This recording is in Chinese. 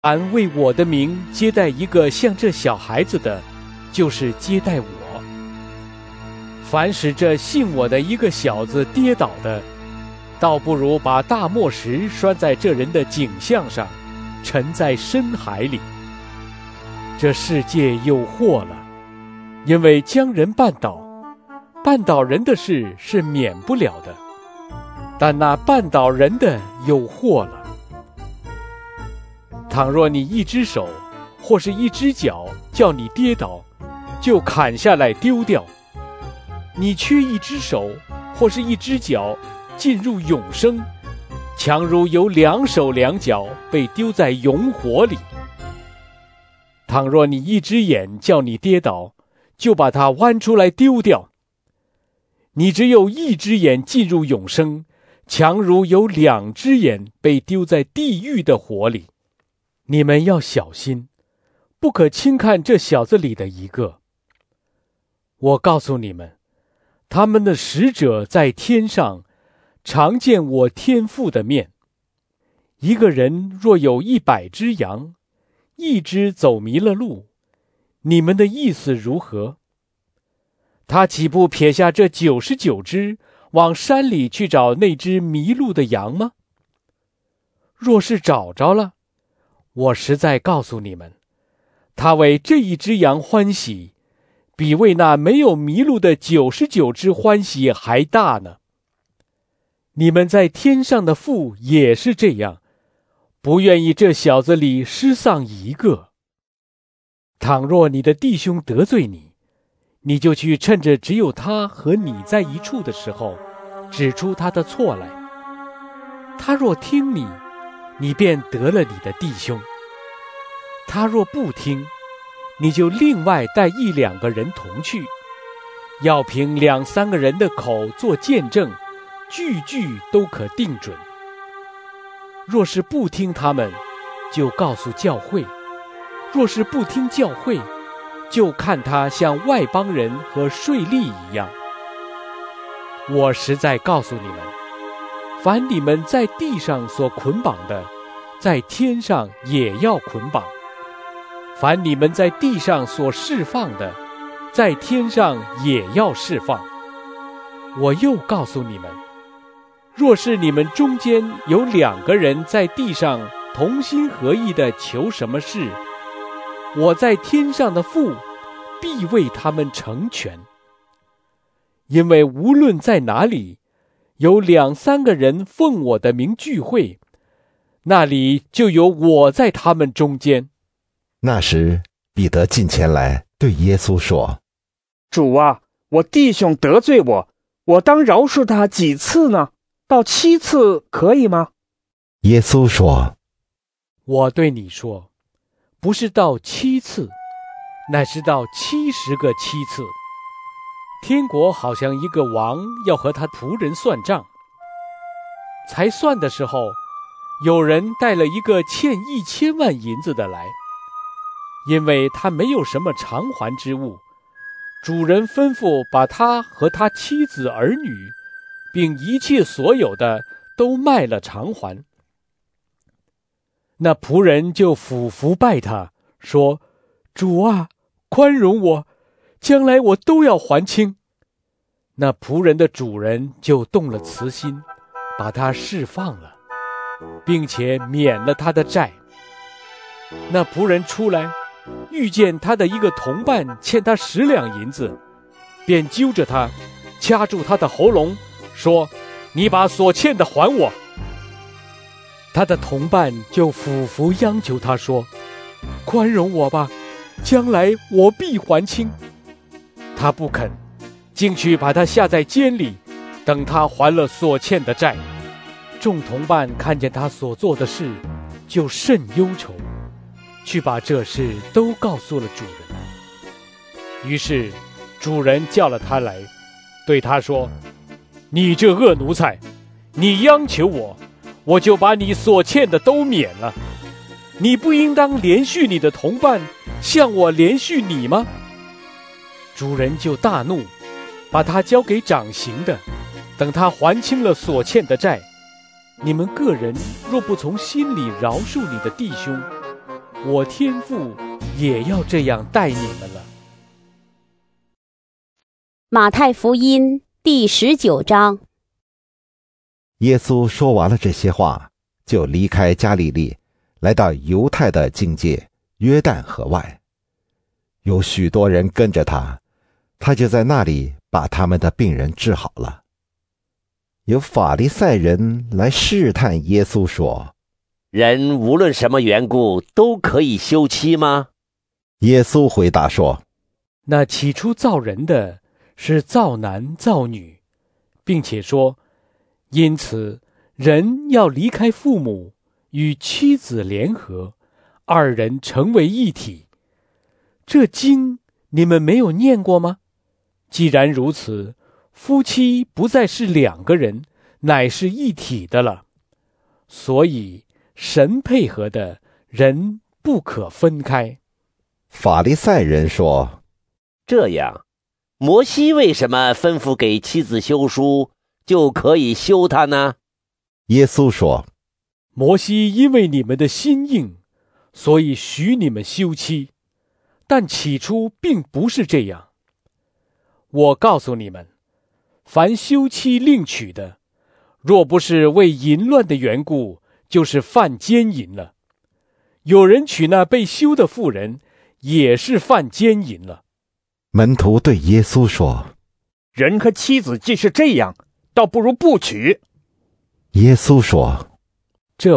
凡为我的名接待一个像这小孩子的，就是接待我。凡使这信我的一个小子跌倒的，倒不如把大磨石拴在这人的颈项上，沉在深海里。这世界有祸了，因为将人绊倒，绊倒人的事是免不了的，但那绊倒人的有祸了。倘若你一只手或是一只脚叫你跌倒，就砍下来丢掉。你缺一只手或是一只脚进入永生，强如有两手两脚被丢在永火里。倘若你一只眼叫你跌倒，就把它剜出来丢掉。你只有一只眼进入永生，强如有两只眼被丢在地狱的火里。你们要小心，不可轻看这小子里的一个。我告诉你们，他们的使者在天上常见我天父的面。一个人若有100只羊，一只走迷了路，你们的意思如何？他岂不撇下这99只，往山里去找那只迷路的羊吗？若是找着了，我实在告诉你们，他为这一只羊欢喜，比为那没有迷路的99只欢喜还大呢。你们在天上的父也是这样，不愿意这小子里失丧一个。倘若你的弟兄得罪你，你就去趁着只有他和你在一处的时候，指出他的错来。他若听你，你便得了你的弟兄。他若不听，你就另外带1、2个人同去，要凭2、3个人的口做见证，句句都可定准。若是不听他们，就告诉教会；若是不听教会，就看他像外邦人和税吏一样。我实在告诉你们，凡你们在地上所捆绑的，在天上也要捆绑；凡你们在地上所释放的，在天上也要释放。我又告诉你们，若是你们中间有2个人在地上同心合意地求什么事，我在天上的父必为他们成全。因为无论在哪里，有2、3个人奉我的名聚会，那里就有我在他们中间。 那时，彼得近前来对耶稣说： 主啊，我弟兄得罪我，我当饶恕他几次呢？到7次可以吗？ 耶稣说： 我对你说，不是到7次，乃是到70个7次。天国好像一个王要和他仆人算账，才算的时候，有人带了一个欠1000万银子的来，因为他没有什么偿还之物，主人吩咐把他和他妻子儿女，并一切所有的都卖了偿还。那仆人就俯伏拜他，说：主啊，宽容我，将来我都要还清。那仆人的主人就动了慈心，把他释放了，并且免了他的债。那仆人出来，遇见他的一个同伴欠他10两银子，便揪着他，掐住他的喉咙，说：你把所欠的还我。他的同伴就俯伏央求他说：宽容我吧，将来我必还清。他不肯，竟去把他下在监里，等他还了所欠的债。众同伴看见他所做的事，就甚忧愁，去把这事都告诉了主人。于是主人叫了他来，对他说：你这恶奴才，你央求我，我就把你所欠的都免了。你不应当连续你的同伴，像我连续你吗？主人就大怒，把他交给掌刑的，等他还清了所欠的债。你们个人若不从心里饶恕你的弟兄， 我天父也要这样待你们了。 马太福音第19章。 耶稣说完了这些话，就离开加利利，来到犹太的境界约旦河外。有许多人跟着他，他就在那里把他们的病人治好了。有法利赛人来试探耶稣说： 人无论什么缘故都可以休妻吗？ 耶稣回答说： 那起初造人的是造男造女，并且说，因此人要离开父母，与妻子联合，二人成为一体。这经你们没有念过吗？既然如此，夫妻不再是两个人，乃是一体的了。所以神配合的，人不可分开。 法利赛人说： 这样，摩西为什么吩咐给妻子休书，就可以休她呢？ 耶稣说： 摩西因为你们的心硬，所以许你们休妻，但起初并不是这样。我告诉你们，凡休妻另娶的，若不是为淫乱的缘故，就是犯奸淫了。有人娶那被休的妇人，也是犯奸淫了。 门徒对耶稣说： 人和妻子既是这样，倒不如不娶。 耶稣说：